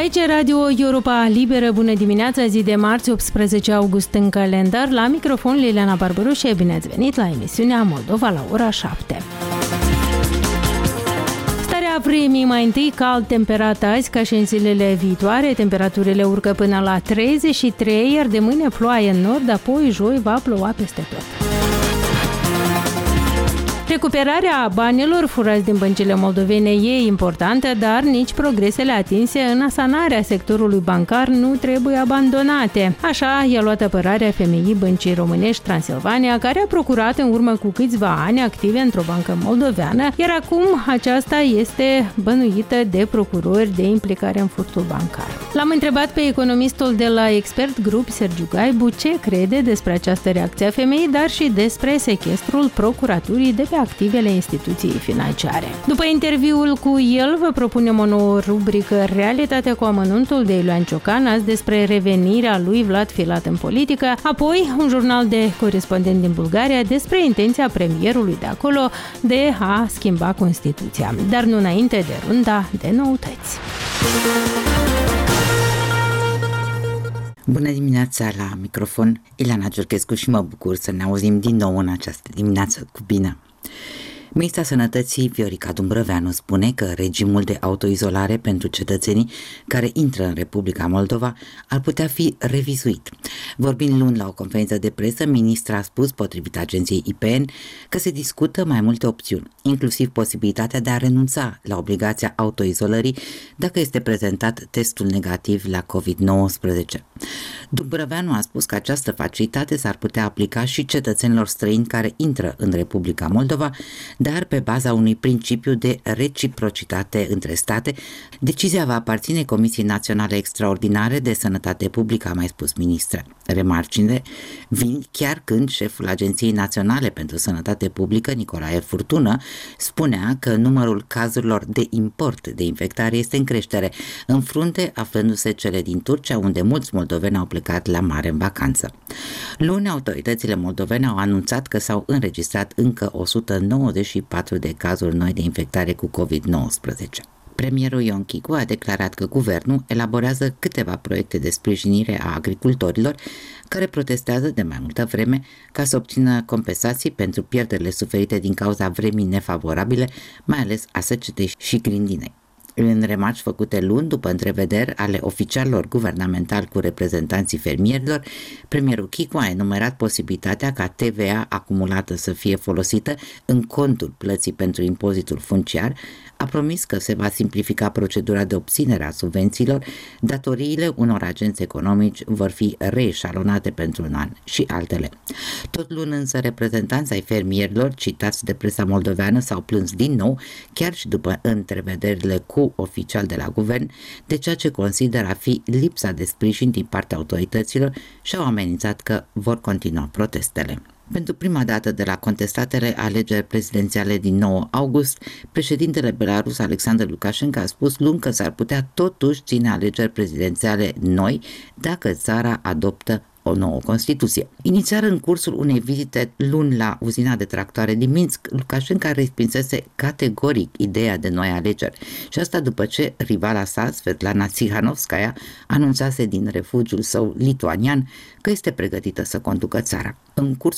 Aici e Radio Europa Liberă, bună dimineața, zi de marți, 18 august în calendar. La microfon Liliana Barbaroșe, bine ați venit la emisiunea Moldova la ora 7. Starea vremii, mai întâi cald temperat azi, ca și în zilele viitoare. Temperaturile urcă până la 33, iar de mâine ploaie în nord, apoi joi va ploua peste tot. Recuperarea banilor furați din băncile moldovene e importantă, dar nici progresele atinse în asanarea sectorului bancar nu trebuie abandonate. Așa i-a luat apărarea femeii Băncii Românești Transilvania, care a procurat în urmă cu câțiva ani active într-o bancă moldoveană, iar acum aceasta este bănuită de procurori de implicare în furtul bancar. L-am întrebat pe economistul de la Expert Group, Sergiu Gaibu, ce crede despre această reacție a femeii, dar și despre sechestrul procuraturii de pe activele instituției financiare. După interviul cu el, vă propunem o nouă rubrică Realitatea cu amănuntul de Ioan Ciocan, azi despre revenirea lui Vlad Filat în politică, apoi un jurnal de corespondent din Bulgaria despre intenția premierului de acolo de a schimba Constituția. Dar nu înainte de runda de noutăți. Bună dimineața, la microfon Ileana Giurchescu și mă bucur să ne auzim din nou în această dimineață cu bine. Ministra Sănătății Viorica Dumbrăveanu spune că regimul de autoizolare pentru cetățenii care intră în Republica Moldova ar putea fi revizuit. Vorbind luni la o conferință de presă, ministra a spus, potrivit agenției IPN, că se discută mai multe opțiuni, inclusiv posibilitatea de a renunța la obligația autoizolării dacă este prezentat testul negativ la COVID-19. Dumbrăveanu a spus că această facilitate s-ar putea aplica și cetățenilor străini care intră în Republica Moldova, dar pe baza unui principiu de reciprocitate între state. Decizia va aparține Comisiei Naționale Extraordinare de Sănătate Publică, a mai spus ministra. Remarcile vin chiar când șeful Agenției Naționale pentru Sănătate Publică, Nicolae Furtună, spunea că numărul cazurilor de import de infectare este în creștere, în frunte aflându-se cele din Turcia, unde mulți moldoveni au plecat la mare în vacanță. Luni, autoritățile moldovene au anunțat că s-au înregistrat încă 194 de cazuri noi de infectare cu COVID-19. Premierul Ion Chicu a declarat că guvernul elaborează câteva proiecte de sprijinire a agricultorilor care protestează de mai multă vreme ca să obțină compensații pentru pierderile suferite din cauza vremii nefavorabile, mai ales a secetei și grindinei. În remarci făcute luni, după întrevederi ale oficialilor guvernamentali cu reprezentanții fermierilor, premierul Chicu a enumerat posibilitatea ca TVA acumulată să fie folosită în contul plății pentru impozitul funciar, a promis că se va simplifica procedura de obținere a subvențiilor, datoriile unor agenți economici vor fi reeșalonate pentru un an și altele. Tot luni însă reprezentanții ai fermierilor citați de presa moldoveană s-au plâns din nou, chiar și după întrevederile cu oficiali de la guvern, de ceea ce consideră a fi lipsa de sprijin din partea autorităților și au amenințat că vor continua protestele. Pentru prima dată de la contestatele alegeri prezidențiale din 9 august, președintele Belarus Alexander Lukashenko a spus luni că s-ar putea totuși ține alegeri prezidențiale noi dacă țara adoptă o nouă Constituție. Inițial, în cursul unei vizite luni la uzina de tractoare din Minsk, Lukashenko respinsese categoric ideea de noi alegeri și asta după ce rivala sa, Svetlana Tsikhanovskaya, anunțase din refugiul său lituanian că este pregătită să conducă țara. În cursul